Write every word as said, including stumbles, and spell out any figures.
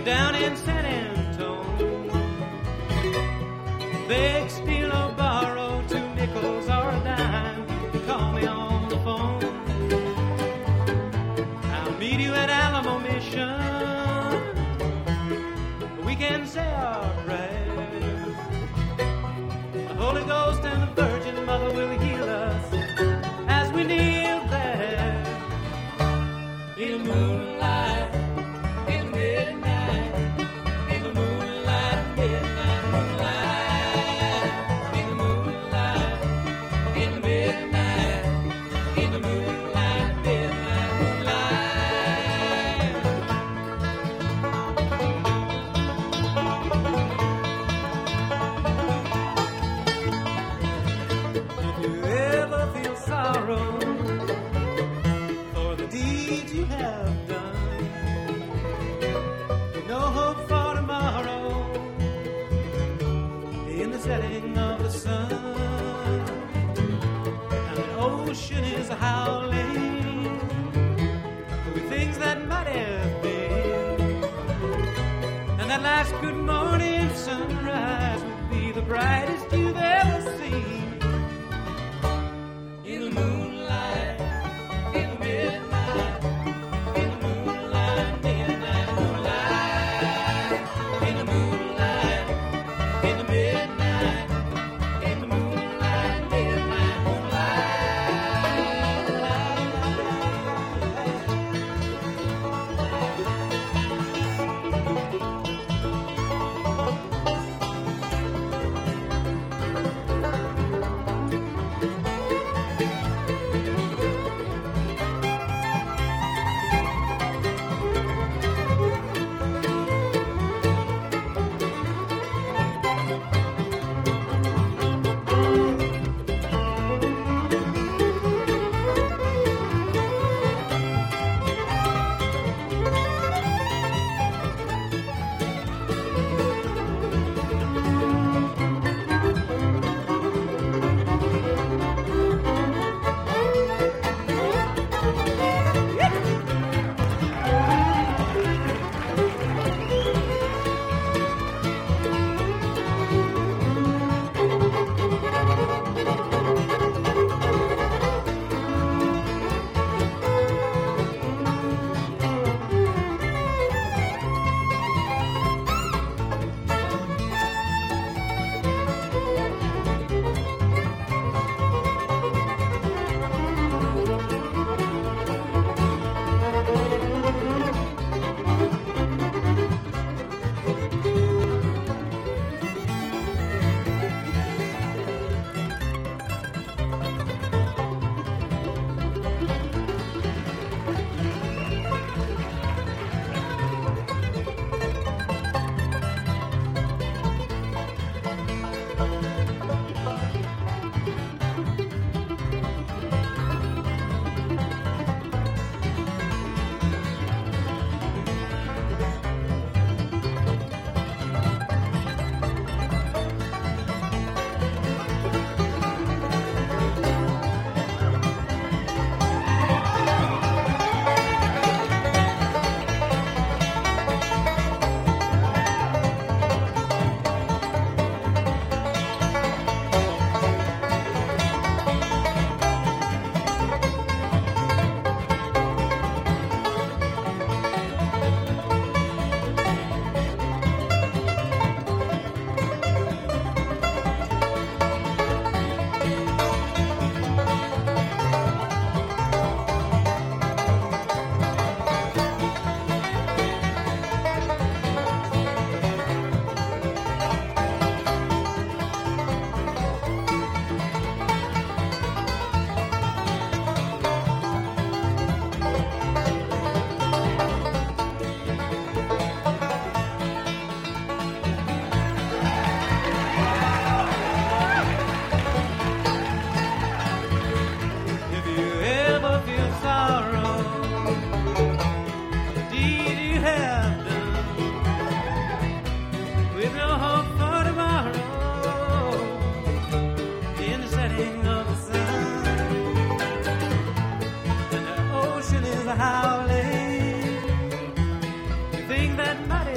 You're down in San Antone. Beg, steal, or borrow two nickels or a dime. Call me on the phone. I'll meet you at Alamo Mission. We can say our prayers. The Holy Ghost and the Virgin Mother will heal us as we kneel there in the moonlight, in the midnight, in the moonlight, midnight moonlight, in the moonlight, in the midnight, in the moonlight, midnight moonlight. If you ever feel sorrow for the deeds you have done, no hope for tomorrow in the setting of the sun, and the ocean is howling with things that might have been, and that last good morning sunrise will be the brightest you've ever seen. In the moonlight, in the midnight, in the moonlight, midnight moonlight, in the moonlight, in the midnight, in the moonlight, midnight howling. You think that mighty